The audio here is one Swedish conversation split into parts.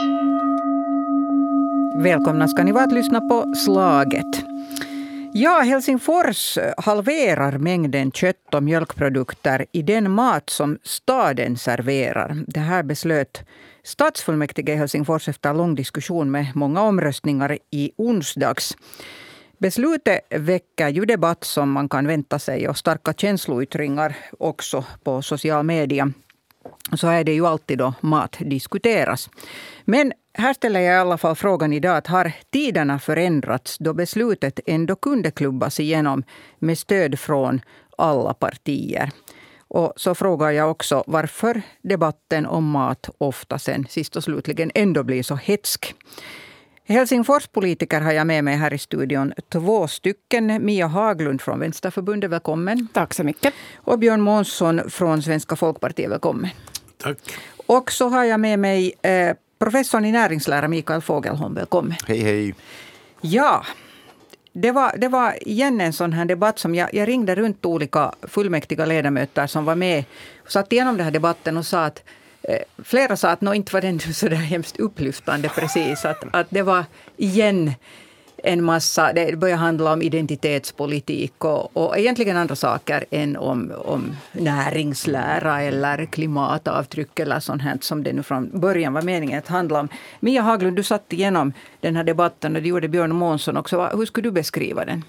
Välkomna ska ni vara att lyssna på Slaget. Ja, Helsingfors halverar mängden kött och mjölkprodukter i den mat som staden serverar. Det här beslöt stadsfullmäktige i Helsingfors efter lång diskussion med många omröstningar i onsdags. Beslutet väcker ju debatt som man kan vänta sig och starka känsloyttringar också på social media. Så är det ju alltid då mat diskuteras. Men här ställer jag i alla fall frågan idag att har tiderna förändrats då beslutet ändå kunde klubbas igenom med stöd från alla partier? Och så frågar jag också varför debatten om mat ofta sen sist och slutligen ändå blir så hetsk. Helsingfors politiker har jag med mig här i studion 2 stycken. Mia Haglund från Vänsterförbundet, välkommen. Tack så mycket. Och Björn Månsson från Svenska Folkpartiet, välkommen. Tack. Och så har jag med mig professorn i näringslära Mikael Fogelholm, välkommen. Hej, hej. Ja, det var igen en sån här debatt som jag ringde runt olika fullmäktiga ledamöter som var med och satt igenom den här debatten och sa att flera sa att inte var den så där hemskt upplyftande precis. Att det var igen en massa, det börjar handla om identitetspolitik och egentligen andra saker än om näringslära eller klimatavtryck eller sånt här som det nu från början var meningen att handla om. Mia Haglund, du satt igenom den här debatten och det gjorde Björn Månsson också. Hur skulle du beskriva den?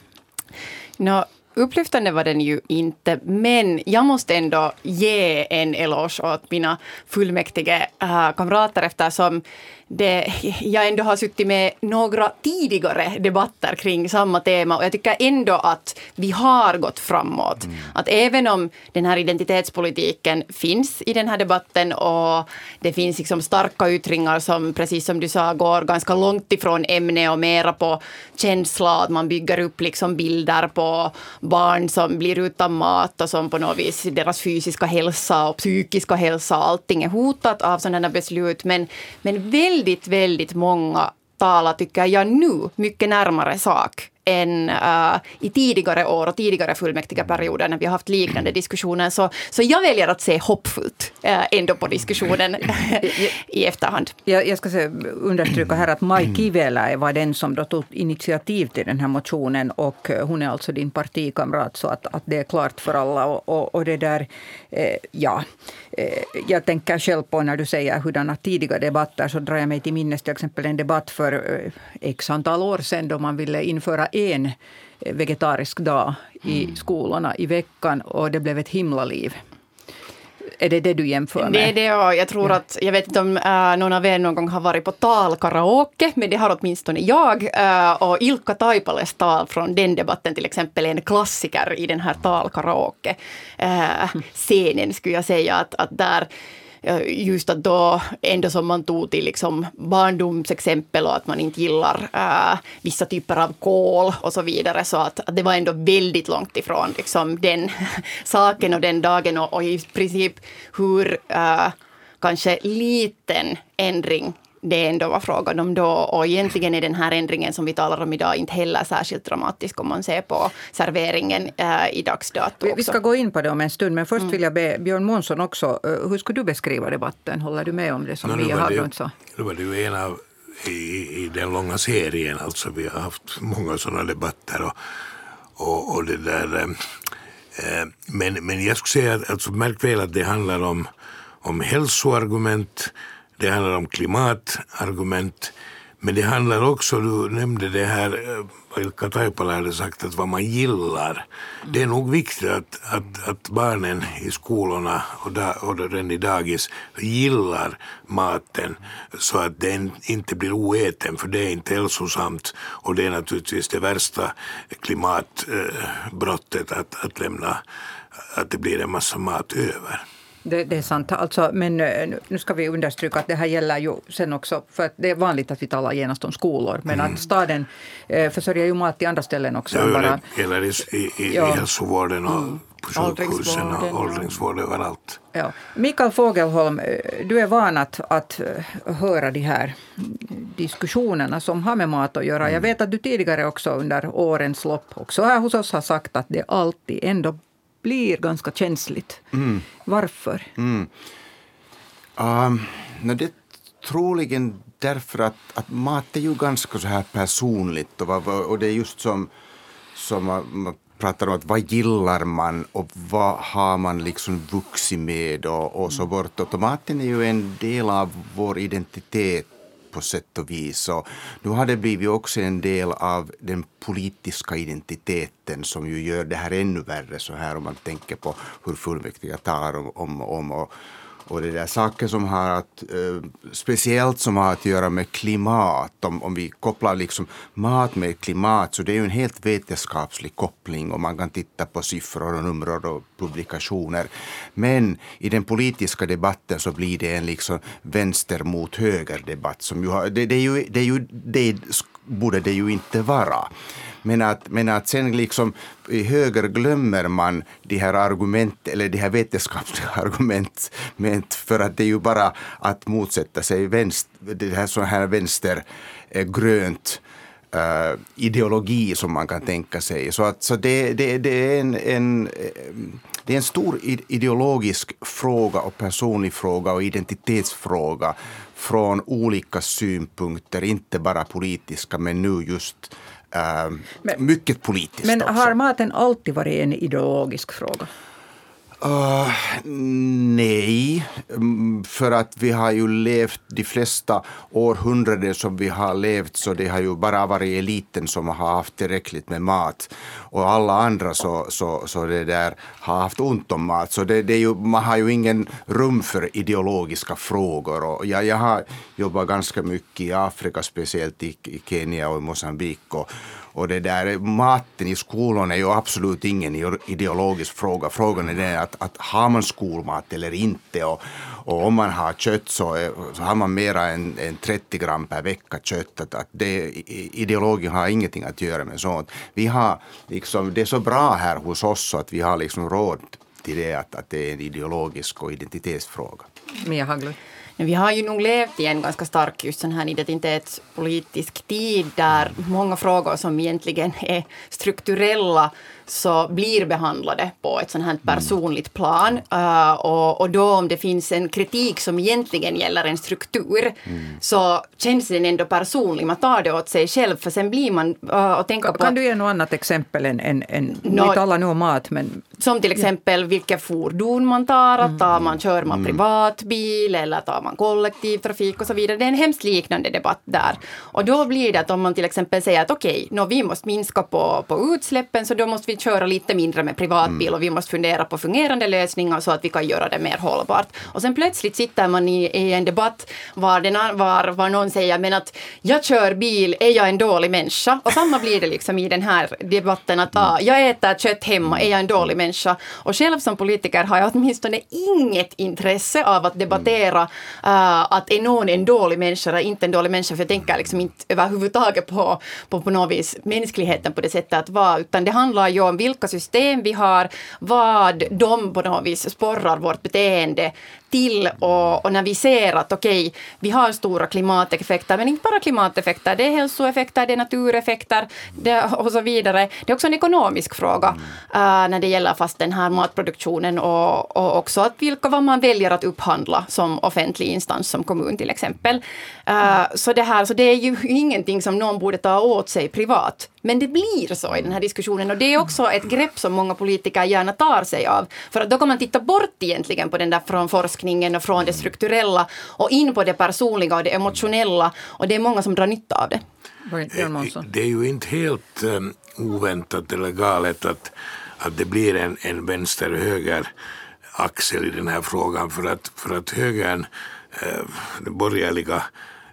Upplyftande var den ju inte, men jag måste ändå ge en eloge åt mina fullmäktige kamrater eftersom jag ändå har suttit med några tidigare debatter kring samma tema och jag tycker ändå att vi har gått framåt. Att även om den här identitetspolitiken finns i den här debatten och det finns liksom starka yttringar som, precis som du sa, går ganska långt ifrån ämne och mera på känsla, att man bygger upp liksom bilder på barn som blir utan mat och som på något vis deras fysiska hälsa och psykiska hälsa, allting är hotat av sådana beslut, men väldigt många talar, tycker jag nu, mycket närmare sak än i tidigare år och tidigare fullmäktiga perioder när vi har haft liknande diskussioner. Så jag väljer att se hoppfullt ändå på diskussionen i efterhand. Jag ska understryka här att Maj Kivelä var den som då tog initiativ till den här motionen och hon är alltså din partikamrat så att det är klart för alla och det där, jag tänker själv på när du säger hurdana tidiga debatter så drar jag mig till minnes till exempel en debatt för x antal år sedan då man ville införa en vegetarisk dag i skolorna i veckan och det blev ett himla liv. Är det du jämför med? Det är det och jag tror att, jag vet inte om någon av er någon gång har varit på talkaraoke, men det har åtminstone jag. Och Ilkka Taipales tal från den debatten till exempel är en klassiker i den här talkaraoke-scenen skulle jag säga att där just att då ändå som man tog till liksom barndomsexempel och att man inte gillar vissa typer av kål och så vidare så att det var ändå väldigt långt ifrån liksom den saken och den dagen och i princip hur kanske liten ändring det ändå var frågan om då och egentligen är den här ändringen som vi talar om idag inte heller särskilt dramatisk om man ser på serveringen i dagsdato också. Vi ska gå in på det om en stund men först vill jag be Björn Månsson också, hur skulle du beskriva debatten? Håller du med om det som Mia Haglund sa? Nu var det ju en av i den långa serien, alltså vi har haft många sådana debatter och det där men jag skulle säga att alltså, märk väl att det handlar om hälsoargument. Det handlar om klimatargument, men det handlar också, du nämnde det här, Ilkka Taipale hade sagt att vad man gillar. Det är nog viktigt att barnen i skolorna och den i dagis gillar maten så att den inte blir oäten, för det är inte hälsosamt och det är naturligtvis det värsta klimatbrottet att lämna, att det blir en massa mat över. Det är sant. Alltså, men nu ska vi understryka att det här gäller ju sen också, för att det är vanligt att vi talar genast om skolor, men att staden försörjer ju mat i andra ställen också. Det gäller i hälsovården och på sjukhusen och åldringsvården överallt. Ja. Mikael Fogelholm, du är van att höra de här diskussionerna som har med mat att göra. Jag vet att du tidigare också under årens lopp också här hos oss har sagt att det alltid ändå blir ganska känsligt. Varför? Det troligen därför att mat är ju ganska så här personligt och det är just som man pratar om att vad gillar man och vad har man liksom vuxit med och så bort. Och maten är ju en del av vår identitet på sätt och vis. Och nu har det blivit också en del av den politiska identiteten som ju gör det här ännu värre så här om man tänker på hur fullmäktige talar om och det där saker som har att, speciellt som har att göra med klimat. Om vi kopplar liksom mat med klimat så det är ju en helt vetenskaplig koppling och man kan titta på siffror och nummer och publikationer. Men i den politiska debatten så blir det en liksom vänster mot höger debatt som ju har, det borde det ju inte vara. Men att sen liksom i höger glömmer man de här argument eller de här vetenskapliga argument för att det är ju bara att motsätta sig det här sån här vänstergrönt ideologi som man kan tänka sig. Så det är en stor ideologisk fråga och personlig fråga och identitetsfråga från olika synpunkter, inte bara politiska men nu just mycket politiskt. Men också. Har maten alltid varit en ideologisk fråga? Nej, för att vi har ju levt de flesta århundraden som vi har levt så det har ju bara varit eliten som har haft tillräckligt med mat och alla andra så det där har haft ont om mat så det är ju, man har ju ingen rum för ideologiska frågor och jag har jobbat ganska mycket i Afrika, speciellt i Kenya och i Mosambik och det där maten i skolan är ju absolut ingen ideologisk fråga. Frågan är det att har man skolmat eller inte och om man har kött så har man mera än 30 gram per vecka kött. Att ideologin har ingenting att göra med sånt. Vi har liksom, det är så bra här hos oss så att vi har liksom råd till det att det är en ideologisk och identitetsfråga. Mia Haglund. Vi har ju nog levt i en ganska stark just sån här identitetspolitisk tid där många frågor som egentligen är strukturella så blir behandlade på ett sånt här personligt plan. Och då om det finns en kritik som egentligen gäller en struktur så känns den ändå personlig. Man tar det åt sig själv för sen blir man och tänka på... Kan du ge något annat exempel än vi talar nu om mat? Men... Som till exempel vilka fordon man tar. Kör man privatbil eller tar man kollektivtrafik och så vidare. Det är en hemskt liknande debatt där. Och då blir det att om man till exempel säger att okej, vi måste minska på utsläppen så då måste vi köra lite mindre med privatbil och vi måste fundera på fungerande lösningar så att vi kan göra det mer hållbart. Och sen plötsligt sitter man i en debatt var någon säger men att jag kör bil, är jag en dålig människa? Och samma blir det liksom i den här debatten att jag äter kött hemma, är jag en dålig människa? Och själv som politiker har jag åtminstone inget intresse av att debattera att är någon en dålig människa eller inte en dålig människa, för jag tänker liksom inte överhuvudtaget på något vis mänskligheten på det sättet att vara, utan det handlar ju om vilka system vi har, vad de på något vis sporrar vårt beteende till och när vi ser att okej, vi har stora klimateffekter, men inte bara klimateffekter, det är hälsoeffekter, det är natureffekter och så vidare. Det är också en ekonomisk fråga när det gäller fast den här matproduktionen och också att vad man väljer att upphandla som offentlig instans, som kommun till exempel. Så det är ju ingenting som någon borde ta åt sig privat. Men det blir så i den här diskussionen och det är också ett grepp som många politiker gärna tar sig av. För att då kan man titta bort egentligen på den där från forskningen och från det strukturella och in på det personliga och det emotionella och det är många som drar nytta av det. Det är ju inte helt oväntat eller galet att det blir en vänster-höger axel i den här frågan för att högern, den borgerliga,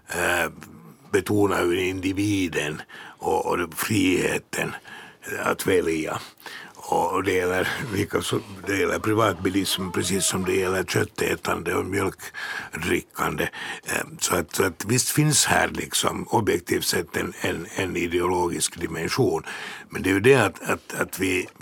betonar ju individen och friheten att välja. Och det gäller privatbilism precis som det gäller köttätande och mjölkdrickande. Så att visst finns här liksom objektivt sett en ideologisk dimension. Men det är ju det att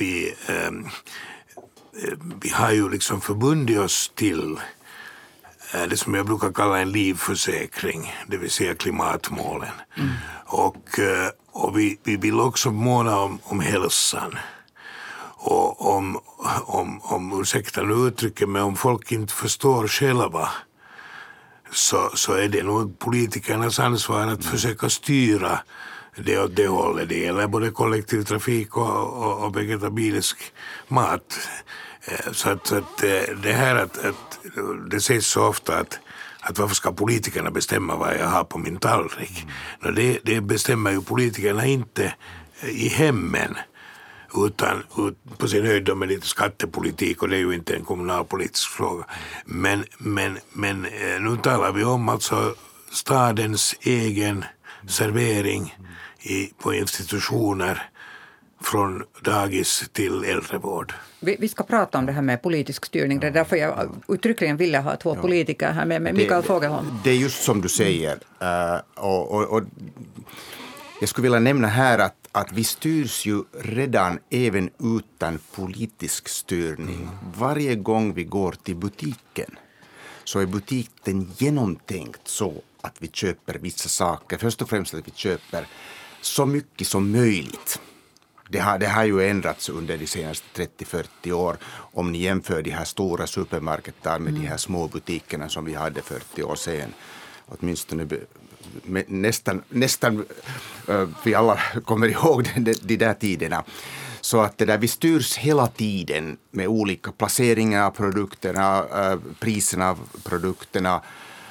vi har ju liksom förbundit oss till det som jag brukar kalla en livförsäkring, det vill säga klimatmålen. Och vi vill också måna om hälsan. Och om ursäkta nu uttrycket, men om folk inte förstår själva så är det nog politikernas ansvar att försöka styra det åt det hållet. Det gäller både kollektivtrafik och vegetabilisk mat. Så att det här att det sägs så ofta att varför ska politikerna bestämma vad jag har på min tallrik? Det bestämmer ju politikerna inte i hemmen, utan på sin höjd med lite skattepolitik, och det är ju inte en kommunalpolitisk fråga. Men nu talar vi om alltså stadens egen servering på institutioner från dagis till äldrevård. Vi ska prata om det här med politisk styrning. Det är därför jag uttryckligen ville ha två politiker här med Mikael Fogelholm. Det är just som du säger. Och jag skulle vilja nämna här att vi styrs ju redan även utan politisk styrning. Varje gång vi går till butiken så är butiken genomtänkt så att vi köper vissa saker. Först och främst att vi köper så mycket som möjligt. Det har ju ändrats under de senaste 30-40 år. Om ni jämför de här stora supermarketerna med de här små butikerna som vi hade 40 år sedan. Åtminstone nästan vi alla kommer ihåg de där tiderna. Så att det där, vi styrs hela tiden med olika placeringar av produkterna, priserna av produkterna,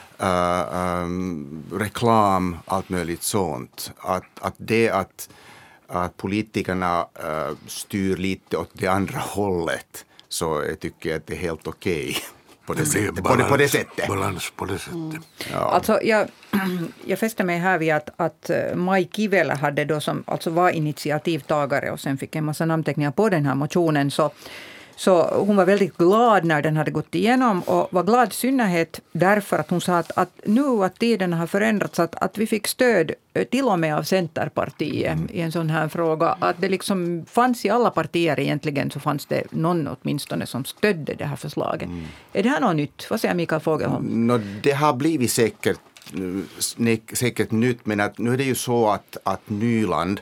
reklam, allt möjligt sånt. Att politikerna styr lite åt det andra hållet, så jag tycker att det är helt okej. På det sättet. Balans på det sättet. Ja. Alltså, jag fäster mig här vid att Maj Kivelä hade då som alltså var initiativtagare och sen fick en massa namnteckningar på den här motionen, så hon var väldigt glad när den hade gått igenom, och var glad i synnerhet därför att hon sa att nu att tiden har förändrats, att vi fick stöd till och med av Centerpartiet i en sån här fråga. Att det liksom fanns i alla partier egentligen, så fanns det någon åtminstone som stödde det här förslaget. Är det här något nytt? Vad säger Mikael Fogelholm? Det har blivit säkert nytt, men att nu är det ju så att Nyland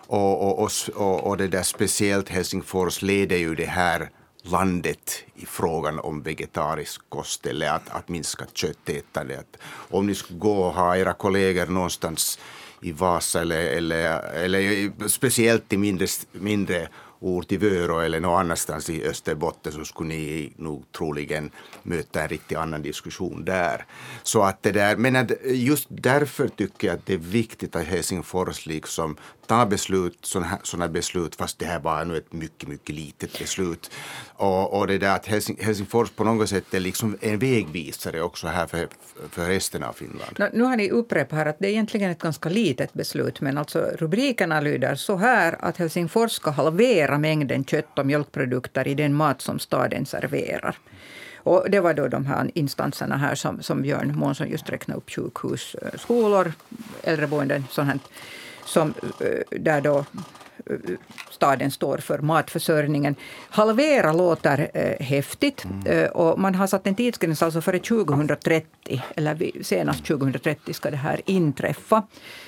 och det där speciellt Helsingfors leder ju det här landet i frågan om vegetarisk kost eller att minska köttätande. Om ni skulle gå och ha era kollegor någonstans i Vasa eller speciellt i mindre ort i Vörå eller någon annanstans i Österbotten, så skulle ni nog troligen möta en riktigt annan diskussion där. Så att det där, men just därför tycker jag att det är viktigt att Helsingfors liksom tar sådana beslut, fast det här var nu ett mycket, mycket litet beslut. Och det där att Helsingfors på något sätt är liksom en vägvisare också här för resten av Finland. Nu har ni upprepat här att det är egentligen ett ganska litet beslut, men alltså rubrikerna lyder så här att Helsingfors ska halvera mängden kött- och mjölkprodukter i den mat som staden serverar. Och det var då de här instanserna här som Björn Månsson just räknade upp: sjukhus, skolor, äldreboenden, sånt här, som där då staden står för matförsörjningen. Halvera låter häftigt, och man har satt en tidsgräns alltså före 2030, eller senast 2030 ska det här inträffa.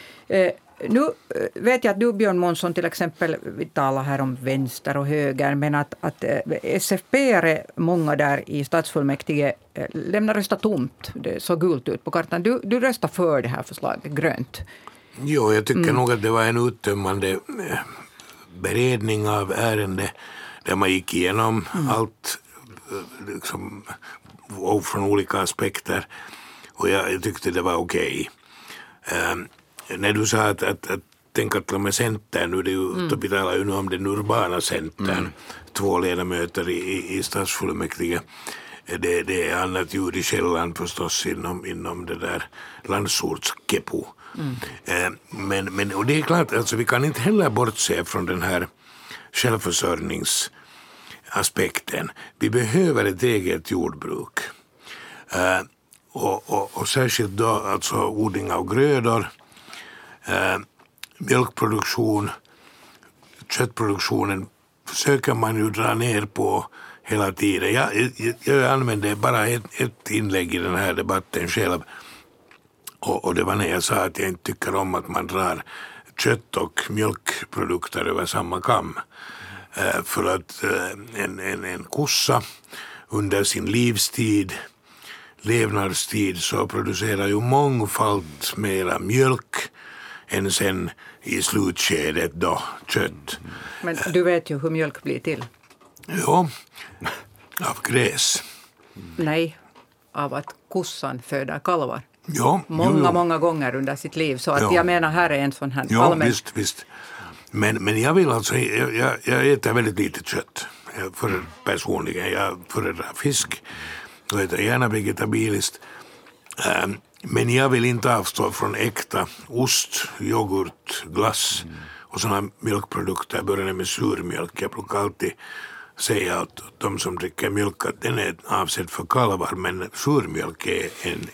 Nu vet jag att du, Björn Månsson, till exempel, vi talar här om vänster och höger, men att SFP-are, många där i stadsfullmäktige, lämnar rösta tomt. Det såg gult ut på kartan. Du röstar för det här förslaget, grönt. Jo, jag tycker nog att det var en uttömmande beredning av ärende där man gick igenom allt liksom, och från olika aspekter, och jag tyckte det var okej. När du sa att tänk att med Centern, nu det ju, då vi talar ju nu om den urbana Centern, 2 ledamöter i stadsfullmäktige. Det är annat ljud i källan förstås inom det där landsortskepo. Men och det är klart, alltså, vi kan inte heller bortse från den här självförsörjningsaspekten. Vi behöver ett eget jordbruk. Och särskilt då alltså odling av grödor, mjölkproduktion, köttproduktionen försöker man ju dra ner på hela tiden. Jag använde bara ett inlägg i den här debatten själv, och det var när jag sa att jag inte tycker om att man drar kött- och mjölkprodukter över samma kam. För att en kossa under sin livstid levnadstid så producerar ju mångfalt mera mjölk än sen i slutskedet då kött. Men du vet ju hur mjölk blir till. Ja, av gräs. Nej, av att kossan föder kalvar. Ja, Många gånger under sitt liv. Så att jag menar, här är en sån här allmän... visst. Men jag vill alltså, jag äter väldigt lite kött. Personligen, jag föredrar fisk och äter gärna vegetabiliskt. Men jag vill inte avstå från äkta ost, yoghurt, glass och sådana mjölkprodukter. Jag börjar med surmjölk. Jag brukar alltid säga att de som dricker mjölk att den är avsedd för kalvar, men surmjölk är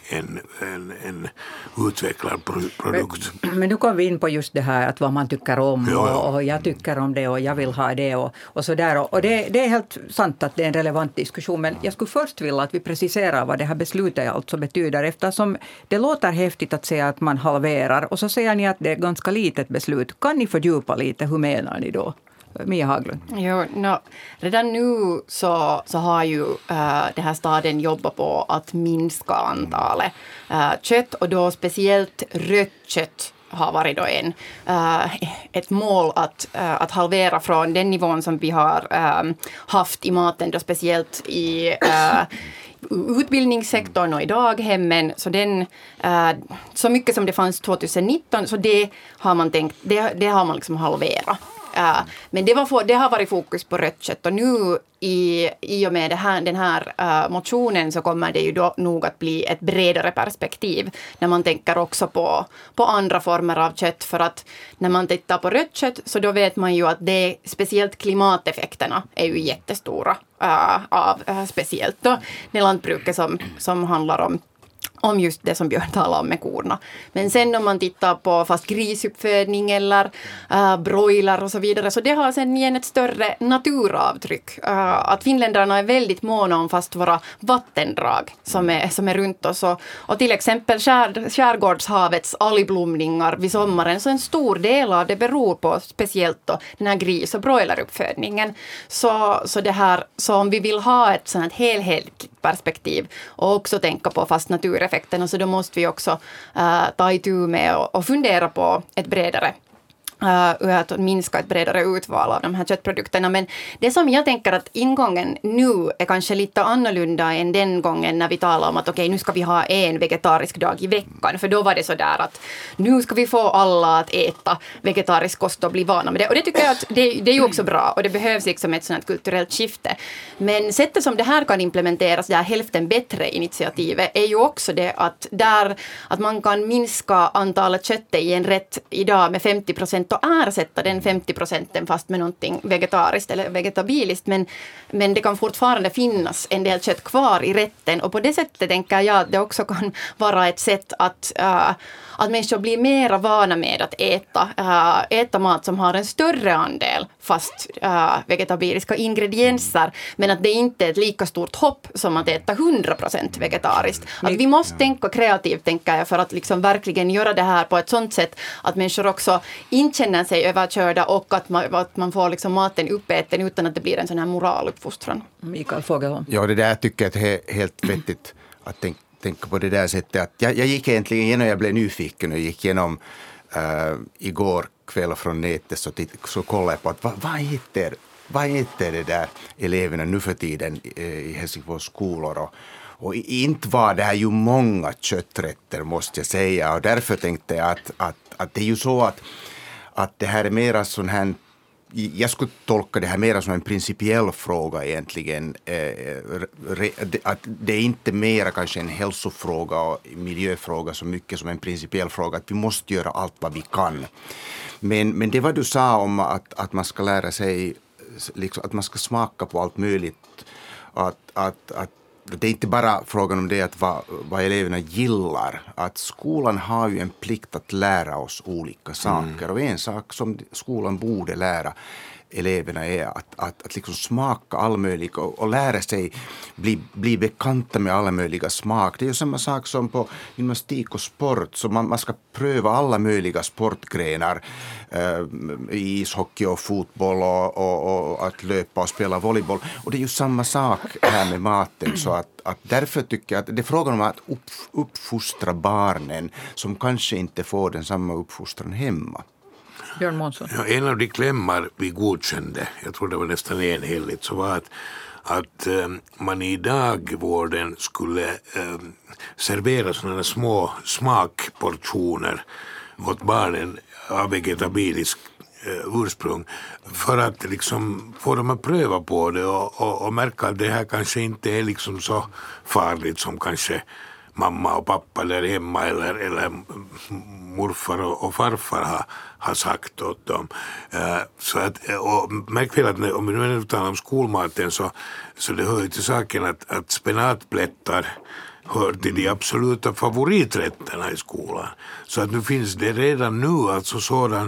en utvecklad produkt. Men nu kom vi in på just det här att vad man tycker om och jag tycker om det och jag vill ha det och sådär. Och det är helt sant att det är en relevant diskussion, men jag skulle först vilja att vi preciserar vad det här beslutet alltså betyder, eftersom det låter häftigt att säga att man halverar och så säger ni att det är ett ganska litet beslut. Kan ni fördjupa lite, hur menar ni då? Mia Haglund. Jo, redan nu så har ju den här staden jobbat på att minska antalet kött och då speciellt rött kött har varit då ett mål att halvera från den nivån som vi har haft i maten, då speciellt i utbildningssektorn och i daghemmen. Så så mycket som det fanns 2019, så det har man tänkt, det har man liksom halverat. Men det har varit fokus på rött kött och nu i och med den här motionen så kommer det ju då nog att bli ett bredare perspektiv när man tänker också på andra former av kött, för att när man tittar på rött kött så då vet man ju att det speciellt klimateffekterna är ju jättestora av speciellt då det lantbruket som handlar om just det som Björn talade om med korna. Men sen om man tittar på fast grisuppfödning eller broiler och så vidare, så det har sen igen ett större naturavtryck. Att finländarna är väldigt måna om fast våra vattendrag som är runt oss. Och till exempel skärgårdshavets algblomningar vid sommaren, så en stor del av det beror på speciellt då den här gris- och broileruppfödningen. Så om vi vill ha ett sådant helhetligt perspektiv och också tänka på fast natureffekterna, så då måste vi också ta itu med och fundera på ett bredare att minska ett bredare utval av de här köttprodukterna. Men det som jag tänker att ingången nu är kanske lite annorlunda än den gången när vi talade om att okej, nu ska vi ha en vegetarisk dag i veckan. För då var det så där att nu ska vi få alla att äta vegetarisk kost och bli vana med det. Och det tycker jag att det är ju också bra och det behövs liksom ett sådant kulturellt skifte. Men sättet som det här kan implementeras, det här hälften bättre initiativet, är ju också det att man kan minska antalet kött i en rätt idag med 50% och ersätta den 50% fast med någonting vegetariskt eller vegetabiliskt. Men det kan fortfarande finnas en del kött kvar i rätten. Och på det sättet tänker jag att det också kan vara ett sätt att människor blir mer vana med att äta mat som har en större andel fast vegetabiliska ingredienser. Men att det inte är ett lika stort hopp som att äta 100% vegetariskt. Att vi måste tänka kreativt, tänker jag, för att liksom verkligen göra det här på ett sånt sätt att människor också inte känner sig överkörda och att man får liksom maten uppäten utan att det blir en sån här moraluppfostran. Mikael Fogelholm. Ja, det där tycker jag är helt vettigt att tänka på det där sättet. Att jag gick egentligen igenom, jag blev nyfiken och gick igenom igår kväll från nätet så kollade jag på att vad heter det där eleverna nu för tiden i Helsingfors skolor och inte var det här ju många kötträtter, måste jag säga, och därför tänkte jag att det är ju så att det här är mera sån här, jag skulle tolka det här mera som en principiell fråga egentligen. Att det är inte mera kanske en hälsofråga och miljöfråga så mycket som en principiell fråga. Att vi måste göra allt vad vi kan. Men det vad du sa om att man ska lära sig, liksom, att man ska smaka på allt möjligt. Att det är inte bara frågan om det att vad eleverna gillar. Att skolan har ju en plikt att lära oss olika saker. Och en sak som skolan borde lära eleverna är att liksom smaka all möjlig och lära sig bli bekanta med alla möjliga smak. Det är ju samma sak som på gymnastik och sport, så man ska pröva alla möjliga sportgrenar, ishockey och fotboll och att löpa och spela volleyboll. Och det är ju samma sak här med maten, så att därför tycker jag att det är frågan om att uppfostra barnen som kanske inte får den samma uppfostran hemma. Björn Månsson. Ja, en av de klämmar vi godkände, jag tror det var nästan enhälligt, så var att man i dagvården skulle servera sådana små smakportioner åt barnen av vegetabilisk ursprung, för att liksom få dem att pröva på det och märka att det här kanske inte är liksom så farligt som kanske mamma och pappa där hemma eller morfar och farfar har sagt åt dem. Så att, och märk väl att om vi nu talar om skolmaten så det hör ju till saken att spenatplättar hör till de absoluta favoriträtterna i skolan. Så att nu finns det redan nu alltså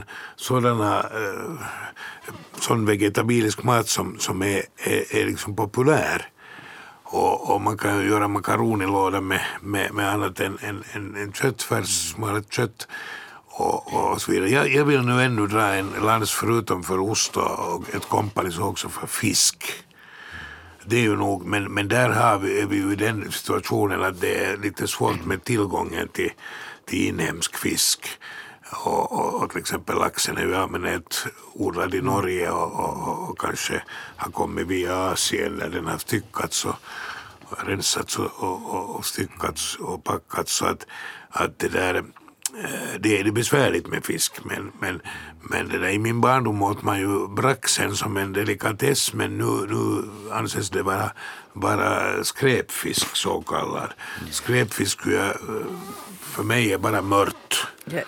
sån vegetabilisk mat som är liksom populär. Och man kan ju göra makaronilåda med annat än köttfärs, smalet kött och så vidare. Jag vill nu ännu dra en lans förutom för ost och ett kompani så också för fisk. Det är ju nog, men där är vi ju i den situationen att det är lite svårt med tillgången till inhemsk fisk. Och till exempel laxen är ju allmänhet odlad i Norge och kanske har kommit via Asien där den har styckats och rensats och styckats och packats, så att det där det är besvärligt med fisk, men det där, i min barndom åt man ju braxen som en delikatess, men nu anses det bara skräpfisk så kallad. Skräpfisk för mig är bara mört.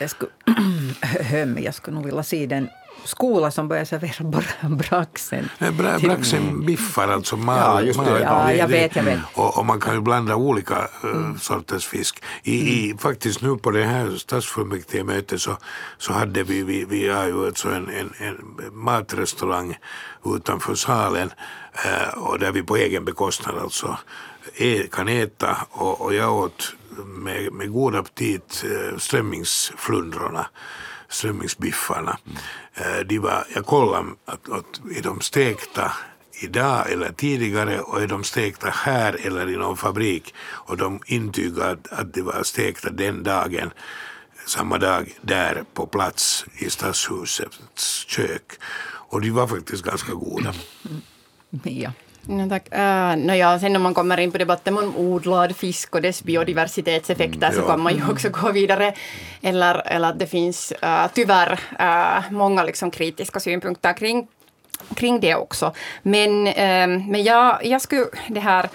Jag skulle nog vilja se den skola som börjar servera braxen. Braxen biffar alltså Ja, jag vet. Och man kan ju blanda olika sorters fisk. Faktiskt nu på det här stadsfullmäktigemötet så hade vi har ju alltså en matrestaurang utanför salen och där vi på egen bekostnad alltså kan äta, och jag åt med god aptit strömmingsbiffarna. Jag kollade att är de stekta idag eller tidigare, och är de stekta här eller i någon fabrik, och de intygade att de var stekta den dagen, samma dag där på plats i stadshusets kök, och de var faktiskt ganska goda. Ja. No, tack. Sen om man kommer in på debatten om odlad fisk och dess biodiversitetseffekter så kan man ju också gå vidare. Eller att det finns tyvärr många liksom kritiska synpunkter kring det också. Men jag skulle det här...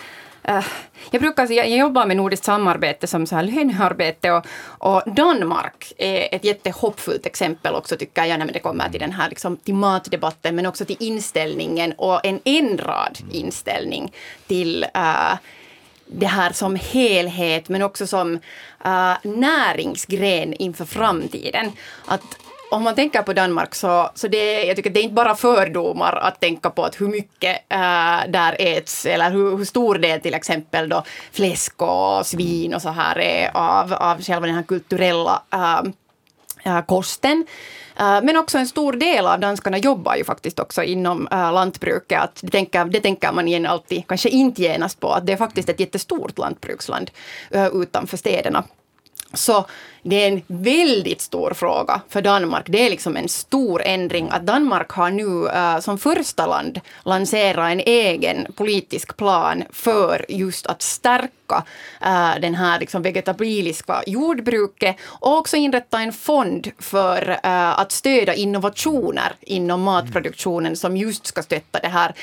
Jag jobbar med nordiskt samarbete som så här lönearbete, och Danmark är ett jättehoppfullt exempel också, tycker jag, när det kommer till den här liksom, till matdebatten, men också till inställningen och en ändrad inställning till det här som helhet, men också som näringsgren inför framtiden. Att om man tänker på Danmark så jag tycker det är inte bara fördomar att tänka på att hur mycket där äts, eller hur stor del till exempel då fläsk och svin och så här är av själva den här kulturella kosten. Men också en stor del av danskarna jobbar ju faktiskt också inom lantbruket. Att det tänker man igen alltid kanske inte genast på, att det är faktiskt ett jättestort lantbruksland utanför städerna. Så det är en väldigt stor fråga för Danmark. Det är liksom en stor ändring att Danmark har nu som första land lanserat en egen politisk plan för just att stärka den här liksom vegetabiliska jordbruket, och också inrätta en fond för att stödja innovationer inom matproduktionen som just ska stötta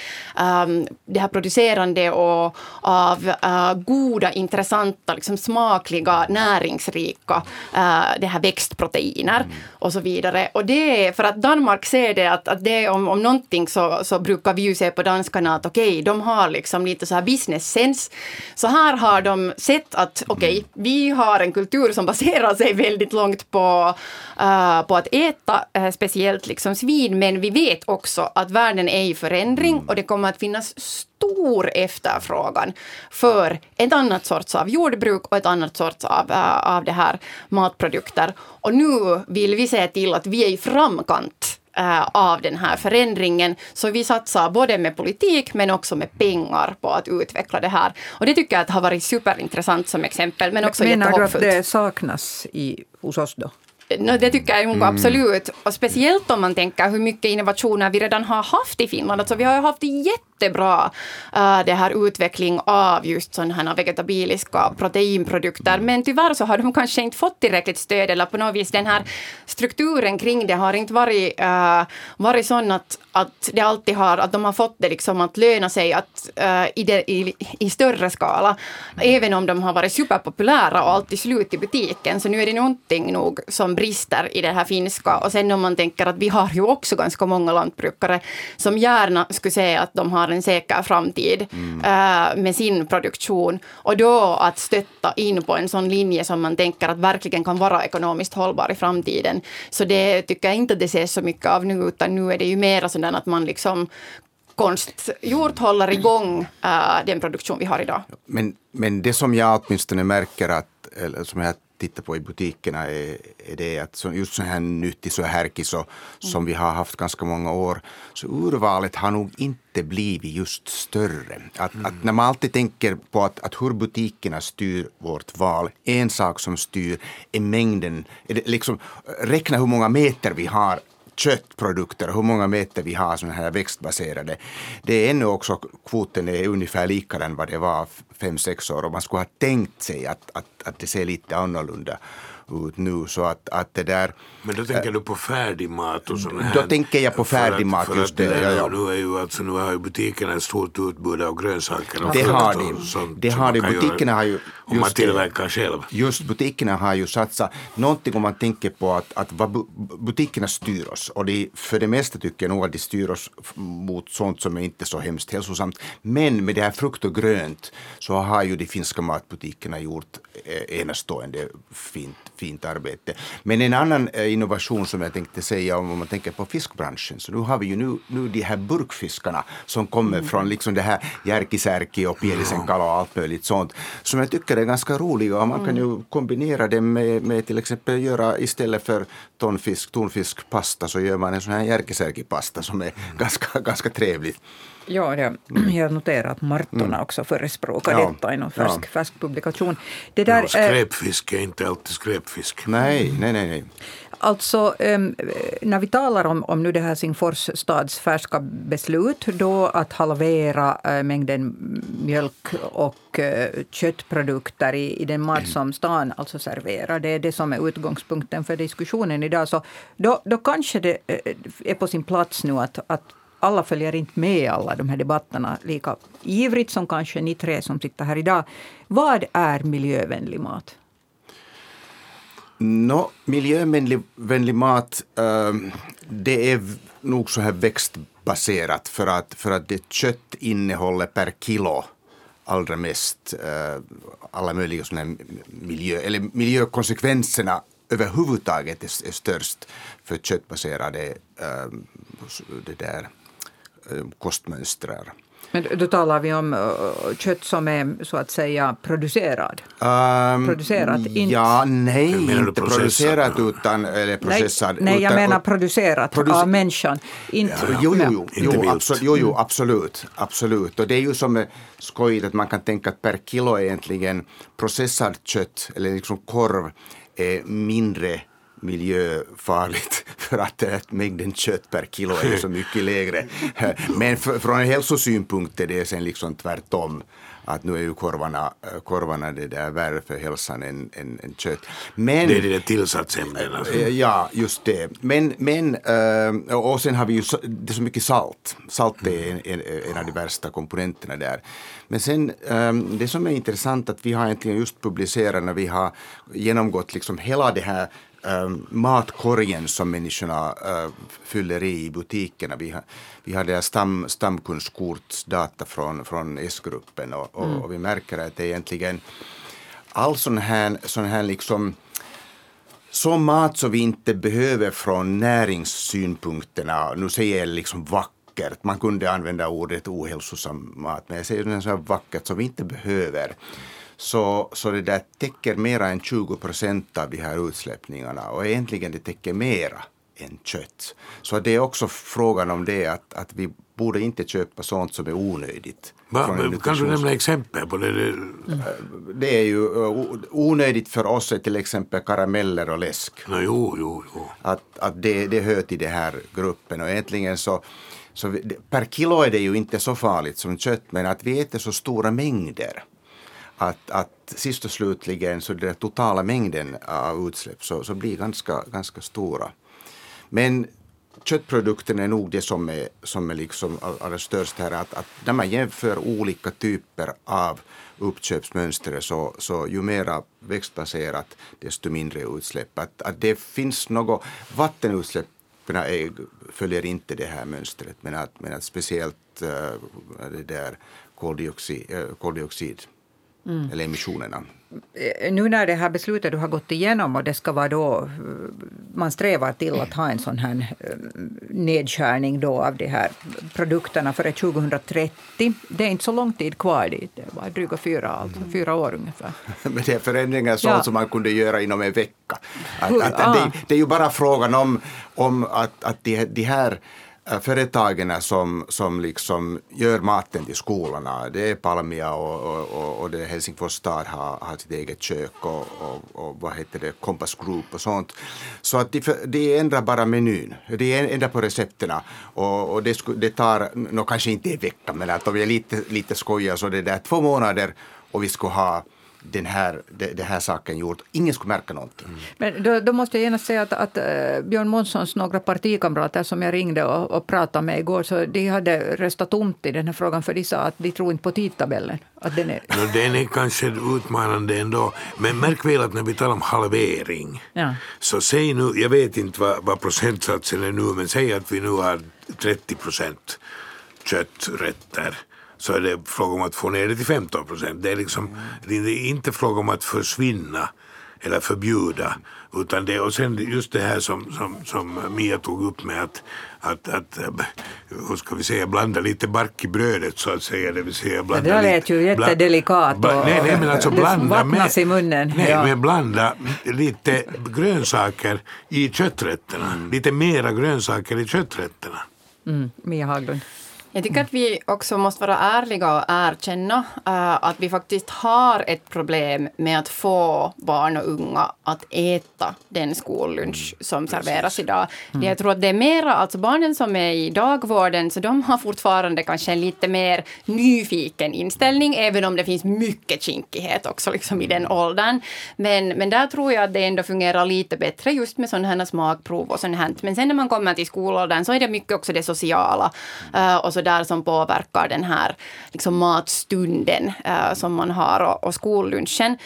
det här producerande och av goda, intressanta, liksom smakliga, näringsrika det här växtproteiner och så vidare. Och det är för att Danmark ser det att det om någonting så brukar vi ju se på danskarna att okej, de har liksom lite så här business sense. Så här har har de sett att vi har en kultur som baserar sig väldigt långt på att äta speciellt liksom svin, men vi vet också att världen är i förändring och det kommer att finnas stor efterfrågan för ett annat sorts av jordbruk och ett annat sorts av det här matprodukter. Och nu vill vi se till att vi är i framkant av den här förändringen. Så vi satsar både med politik men också med pengar på att utveckla det här. Och det tycker jag att har varit superintressant som exempel, men också jättehoppfullt. Menar du att det saknas hos oss då? Det tycker jag absolut. Och speciellt om man tänker hur mycket innovationer vi redan har haft i Finland. Alltså vi har ju haft jättebra det här utveckling av just sådana här vegetabiliska proteinprodukter. Men tyvärr så har de kanske inte fått tillräckligt stöd, eller på något vis den här strukturen kring det har inte varit sån att det alltid har, att de har fått det liksom att löna sig att i större skala. Även om de har varit superpopulära och alltid slut i butiken, så nu är det någonting nog som brister i det här finska. Och sen om man tänker att vi har ju också ganska många lantbrukare som gärna skulle säga att de har en säker framtid med sin produktion. Och då att stötta in på en sån linje som man tänker att verkligen kan vara ekonomiskt hållbar i framtiden. Så det tycker jag inte att det ses så mycket av nu, utan nu är det ju mer sådär att man liksom konstgjort håller igång den produktion vi har idag. Men det som jag åtminstone märker eller som jag tittar på i butikerna är det att just så här nyttig så härkig som vi har haft ganska många år, så urvalet har nog inte blivit just större. Att när man alltid tänker på att hur butikerna styr vårt val, en sak som styr är mängden, liksom räkna hur många meter vi har köttprodukter, hur många meter vi har sådana här växtbaserade. Det är ännu också, kvoten är ungefär lika än vad det var 5-6 år, och man skulle ha tänkt sig att det ser lite annorlunda ut nu, så att det där... Men då tänker du på färdigmat och sådana här... Då tänker jag på färdigmat, just det. Nu har ju butikerna ett stort utbud av grönsaker och det frukt har och sånt. Det har de. Butikerna har ju... Om man tillverkar själv. Just butikerna har ju satsat någonting, om man tänker på att vad butikerna styr oss. Och för det mesta tycker jag nog att de styr oss mot sånt som är inte så hemskt hälsosamt. Men med det här frukt och grönt så har ju de finska matbutikerna gjort enastående fint arbete. Men en annan innovation som jag tänkte säga, om man tänker på fiskbranschen, så nu har vi ju nu de här burkfiskarna som kommer från liksom det här järkisärki och pielisenkala och allt möjligt sånt, som jag tycker är ganska roliga, och man kan ju kombinera det med till exempel göra istället för tonfiskpasta, så gör man en sån här järkisärkipasta som är ganska trevligt. Ja, jag noterar att Martona också förespråkar detta i någon färsk publikation. Det där, skräpfisk är inte alltid skräpfisk. Nej. Alltså, när vi talar om nu det här Helsingfors stads färska beslut då att halvera mängden mjölk och köttprodukter i den mat som stan alltså serverar, det är det som är utgångspunkten för diskussionen idag. Så då kanske det är på sin plats nu att alla följer inte med alla de här debatterna lika ivrigt som kanske ni tre som sitter här idag. Vad är miljövänlig mat? Miljövänlig mat, det är nog så här växtbaserat, för att det kött innehåller per kilo allra mest alla möjliga såna här miljökonsekvenserna överhuvudtaget är störst för köttbaserade kostmönstrar. Men då talar vi om kött som är så att säga producerat? Producerat, inte... Ja, nej, inte producerat utan eller processad. Nej, jag menar producerat av människan. Inte, Jo, absolut. Och det är ju som är skojigt att man kan tänka att per kilo egentligen processad kött eller liksom korv är mindre miljöfarligt, för att mängden kött per kilo är så mycket lägre. Men från en hälsosynpunkt är det sen liksom tvärtom, att nu är ju korvarna det där värre för hälsan än kött. Men, det är det tillsatsämnena. Ja, just det. Men och sen har vi ju det är så mycket salt. Salt är en av de värsta komponenterna där. Men sen det som är intressant att vi har egentligen just publicerat när vi har genomgått liksom hela det här matkorgen som människorna fyller i butikerna. Vi har det stamkundskortsdata från S-gruppen och vi märker att det är egentligen all sån här liksom så mat som vi inte behöver från näringssynpunkterna. Nu säger jag liksom vackert. Man kunde använda ordet ohälsosam mat, men jag säger så här vackert som vi inte behöver. Så det där täcker mera än 20% av de här utsläppningarna, och egentligen det täcker mera än kött. Så det är också frågan om det att vi borde inte köpa sånt som är onödigt. Kan du nämna exempel på det? Det är ju onödigt för oss är till exempel karameller och läsk. Jo. Att det hör till den här gruppen, och egentligen så per kilo är det ju inte så farligt som kött, men att vi äter så stora mängder att sist och slutligen så den totala mängden av utsläpp så blir ganska stora. Men köttprodukten är nog det som är liksom allra störst här, att när man jämför olika typer av uppköpsmönster så ju mera växtbaserat desto mindre utsläpp. Att det finns något vattenutsläpp följer inte det här mönstret, men att speciellt det där koldioxid eller emissionerna. Nu när det här beslutet du har gått igenom och det ska vara då, man strävar till att ha en sån här nedskärning då av de här produkterna före 2030. Det är inte så lång tid kvar dit, det var dryga 4 år ungefär. Men det är förändringar som man kunde göra inom en vecka. Det är ju bara frågan om att de här företagen som liksom gör maten till skolorna, det är Palmia och det är Helsingfors stad har sitt eget kök och vad heter det, Compass Group och sånt. Så att de ändrar bara menyn, de ändrar på recepterna och det tar kanske inte en vecka, men att om vi är lite skojiga så det är där 2 månader och vi ska ha den här saken gjort. Ingen skulle märka någonting. Men då måste jag gärna säga att Björn Månssons några partikamrater som jag ringde och pratade med igår, så de hade röstat tomt i den här frågan, för de sa att de tror inte på tidtabellen. Att den är kanske utmanande ändå. Men märk väl att när vi talar om halvering, så säg nu, jag vet inte vad procentsatsen är nu, men säg att vi nu har 30% kötträtter. Så är det fråga om att få ner det till 15%. Det är inte fråga om att försvinna eller förbjuda, utan det, och sen just det här som Mia tog upp med att hur ska vi säga, blanda lite bark i brödet så att säga, det vill säga blanda. Det lät ju jättedelikat nej, men alltså blanda vattnas i munnen. Men blanda lite grönsaker i kötträtterna, lite mera grönsaker i kötträtterna. Mia Haglund. Jag tycker att vi också måste vara ärliga och erkänna att vi faktiskt har ett problem med att få barn och unga att äta den skollunch som serveras idag. Jag tror att det är mera, alltså barnen som är i dagvården, så de har fortfarande kanske en lite mer nyfiken inställning, även om det finns mycket kinkighet också liksom i den åldern. Men där tror jag att det ändå fungerar lite bättre just med sådana här smakprov och sånt här. Men sen när man kommer till skolåldern så är det mycket också det sociala och så där som påverkar den här liksom matstunden som man har och skollunchen.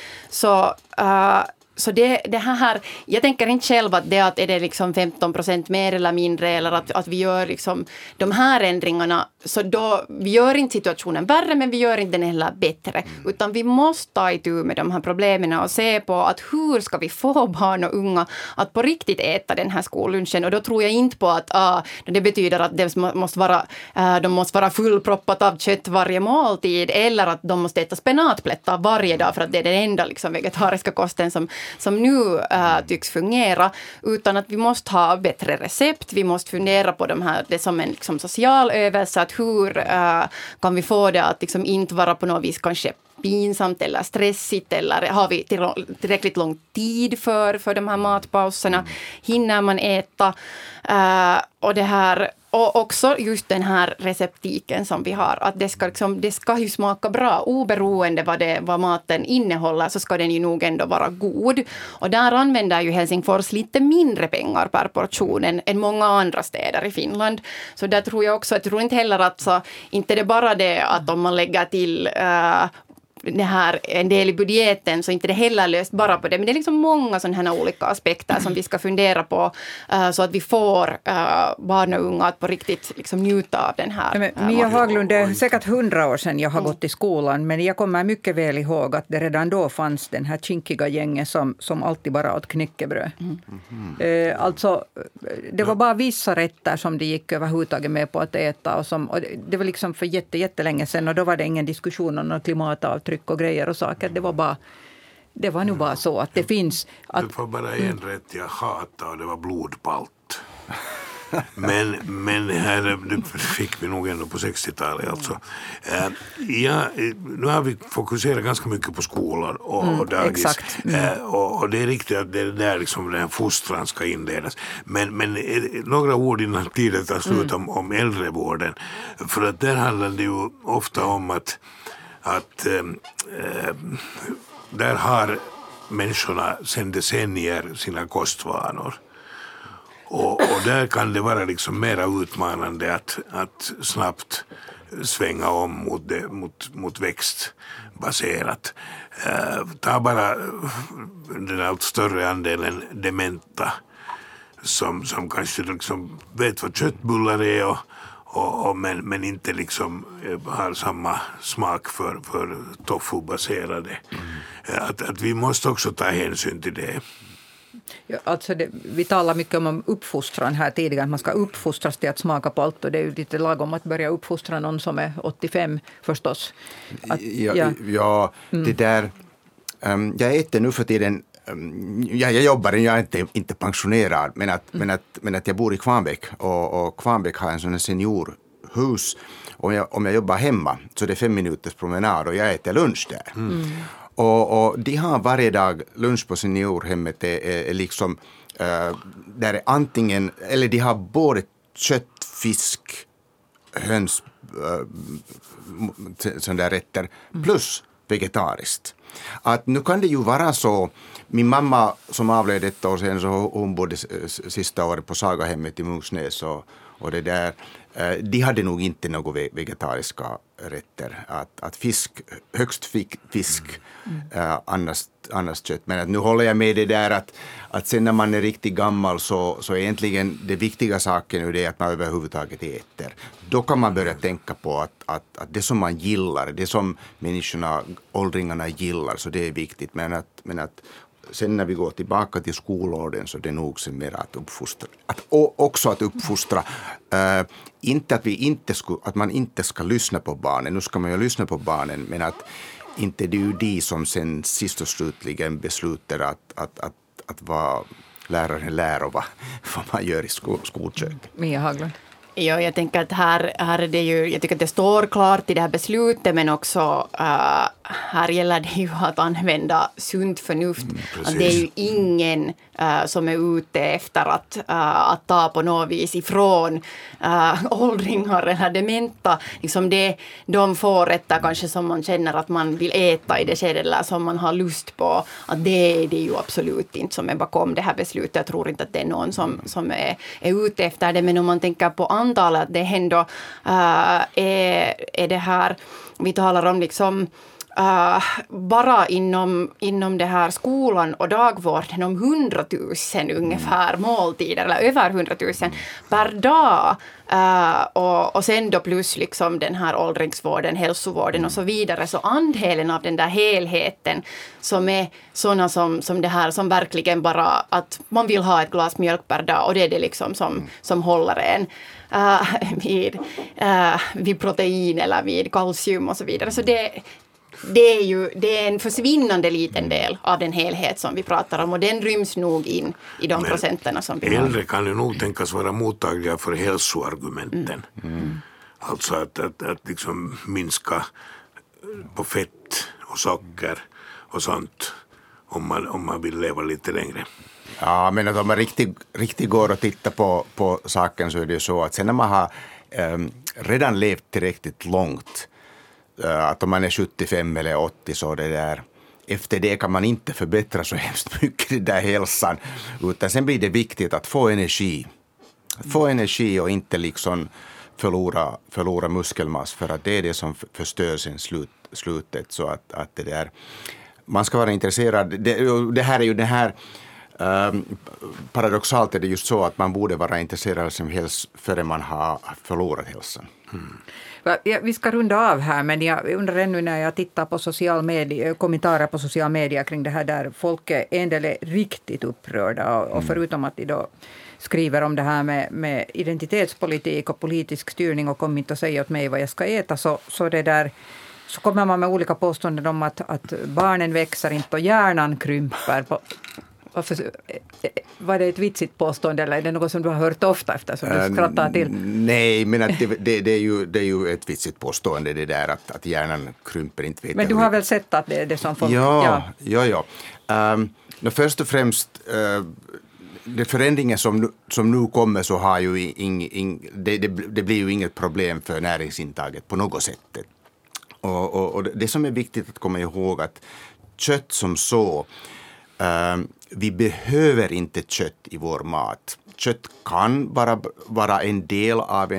Så det här, jag tänker inte själv att är det liksom 15% mer eller mindre, eller att vi gör liksom de här ändringarna, så då vi gör inte situationen värre, men vi gör inte den heller bättre, utan vi måste ta itu med de här problemen och se på att hur ska vi få barn och unga att på riktigt äta den här skollunchen. Och då tror jag inte på att det betyder att de måste vara fullproppat av kött varje måltid, eller att de måste äta spenatplättar varje dag för att det är den enda liksom vegetariska kosten som nu tycks fungera, utan att vi måste ha bättre recept. Vi måste fundera på det som en liksom social övelse, att hur kan vi få det att liksom inte vara på något vis kanske pinsamt eller stressigt, eller har vi tillräckligt lång tid för de här matpauserna, hinner man äta och det här. Och också just den här receptiken som vi har, att det ska ju smaka bra, oberoende vad maten innehåller, så ska den ju nog ändå vara god. Och där använder ju Helsingfors lite mindre pengar per portion än många andra städer i Finland. Så där tror jag också, jag tror inte heller att inte det bara det att om man lägger till det här en del i budgeten, så inte det heller löst bara på det. Men det är liksom många sådana här olika aspekter som vi ska fundera på så att vi får barn och unga att på riktigt liksom njuta av den här. Mia Haglund, det är säkert 100 år sedan jag har gått i skolan, men jag kommer mycket väl ihåg att det redan då fanns den här kinkiga gängen som alltid bara åt knäckebröd. Alltså, det var bara vissa rätter som de gick överhuvudtaget med på att äta. Och det var liksom för jättelänge sedan, och då var det ingen diskussion om något klimatavtryck och grejer och saker. Det var nog bara så att det finns... Det var bara en rätt jag hatade, och det var blodpalt. Men här fick vi nog ändå på 60-talet. Alltså. Nu har vi fokuserat ganska mycket på skolor och dagis. Exakt. Och det är riktigt att det är där liksom den här fostran ska inledas. Men några ord innan tiden tar slut om äldrevården. För att där handlar det ju ofta om att där har människorna sedan decennier sina kostvanor. Och där kan det vara liksom mera utmanande att snabbt svänga om mot växtbaserat. Ta bara den allt större andelen dementa som kanske liksom vet vad köttbullar är men inte liksom har samma smak för tofu-baserade. Att vi måste också ta hänsyn till det. Ja, alltså vi talar mycket om uppfostran här tidigare. Man ska uppfostras till att smaka på allt, och det är ju lite lagom att börja uppfostra någon som är 85 förstås. Det där... jag äter nu för tiden... jag jobbar, jag är inte pensionerad, men att jag bor i Kvarnbäck, och Kvarnbäck har en sån seniorhus. Om jag jobbar hemma så det är 5 minuters promenad, och jag äter lunch där. Och de har varje dag lunch på seniorhemmet är liksom där är antingen, eller de har både kött, fisk, höns, sådana där rätter plus vegetariskt. Att nu kan det ju vara så, min mamma som avled ett år sedan, så hon bodde sista året på Sagahemmet i Munksnäs, och det där, de hade nog inte några vegetariska rätter. Att fisk, högst fisk, annars kött. Men att nu håller jag med det där att sen när man är riktigt gammal så egentligen det viktiga saken är det att man överhuvudtaget äter. Då kan man börja tänka på att det som man gillar, det som människorna, åldringarna gillar, så det är viktigt. Men att sen när vi går tillbaka till skolåldern, så det är nog sen mer att uppfostra. Att uppfostra. Inte att man inte ska lyssna på barnen. Nu ska man ju lyssna på barnen, men att inte det är ju de som sen sist och slutligen beslutar att vad läraren lär och vad man gör i skolkök. Mia Haglund. Ja, jag tänker att här är det ju, jag tycker att det står klart i det här beslutet, men också här gäller det ju att använda sunt förnuft. Att det är ju ingen som är ute efter att ta på något vis ifrån åldringar eller dementa. Liksom de får rätta kanske som man känner att man vill äta i det skedet, eller som man har lust på. Att det är det ju absolut inte som är bakom det här beslutet. Jag tror inte att det är någon som är ute efter det, men om man tänker på antalet, det ändå är det här, vi talar om liksom bara inom det här skolan och dagvården om 100 000 ungefär måltider, eller över 100 000 per dag. Och sen då plus liksom den här åldringsvården, hälsovården och så vidare. Så andelen av den där helheten som är sådana som det här, som verkligen bara att man vill ha ett glas mjölk per dag, och det är det liksom som håller en vid protein eller vid kalcium och så vidare. Så det är en försvinnande liten del av den helhet som vi pratar om, och den ryms nog in i de procenterna som vi har. Äldre kan ju nog tänkas vara mottagliga för hälsoargumenten. Alltså att liksom minska på fett och socker och sånt om man vill leva lite längre. Ja, men att om man riktigt går och tittar på saken, så är det ju så att sen när man har redan levt tillräckligt långt, att om man är 75 eller 80, så det där, efter det kan man inte förbättra så hemskt mycket det där hälsan, utan sen blir det viktigt att få energi och inte liksom förlora muskelmass, för att det är det som förstör sen slutet. Så att det där, man ska vara intresserad. Det här är ju det här, paradoxalt är det just så att man borde vara intresserad av sin hälsa före man har förlorat hälsan. Vi ska runda av här, men jag undrar ännu när jag tittar på kommentarer på social media kring det här, där folk är en del riktigt upprörda, och förutom att de då skriver om det här med identitetspolitik och politisk styrning och kom inte att säga åt mig vad jag ska äta, så kommer man med olika påståenden om att barnen växer inte och hjärnan krymper. Var det ett vitsigt påstående eller är det något som du har hört ofta eftersom du skrattar till? Nej, men att det är ju ett vitsigt påstående det där att hjärnan krymper, inte vet. Men du har väl sett att det är det som folk... Ja. Först och främst, de förändringar som nu kommer, så har ju det blir ju inget problem för näringsintaget på något sätt. Och det som är viktigt att komma ihåg, att kött som så, vi behöver inte kött i vår mat. Kött kan bara vara en del av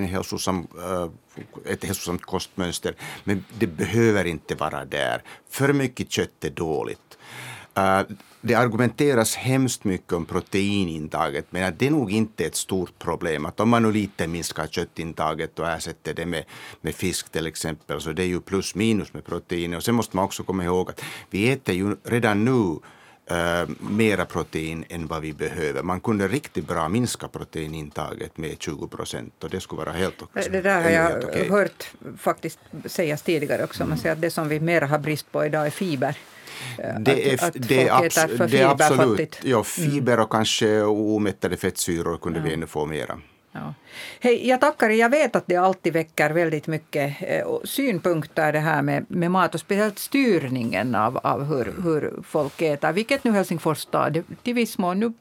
ett hälsosamt kostmönster, men det behöver inte vara där. För mycket kött är dåligt. Det argumenteras hemskt mycket om proteinintaget, men att det är nog inte ett stort problem. Att om man nu lite minskar köttintaget och ersätter det med fisk till exempel, så det är ju plus minus med proteiner. Och sen måste man också komma ihåg att vi äter ju redan nu mera protein än vad vi behöver. Man kunde riktigt bra minska proteinintaget med 20%, och det skulle vara helt okej. Det där har jag hört faktiskt sägas tidigare också. Man säger att det som vi mera har brist på idag är fiber. Det är absolut. Ja, fiber och kanske omättade fettsyror kunde vi ännu få mera. Ja. Hej, jag tackar. Jag vet att det alltid väcker väldigt mycket synpunkter det här med mat, och speciellt styrningen av hur folk äter, vilket nu Helsingfors stad till viss mån nu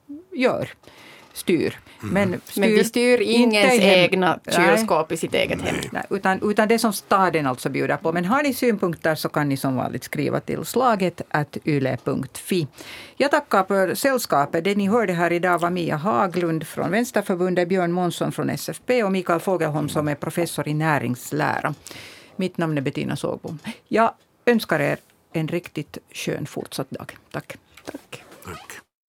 styr. Men vi styr ingens egna kylskåp i sitt eget hem. Nej, utan det som staden alltså bjuder på. Men har ni synpunkter så kan ni som vanligt skriva till slaget@yle.fi. Jag tackar för sällskapet. Det ni hörde här idag var Mia Haglund från Vänsterförbundet, Björn Månsson från SFP och Mikael Fogelholm som är professor i näringslära. Mitt namn är Bettina Sågbom. Jag önskar er en riktigt skön fortsatt dag. Tack. Tack.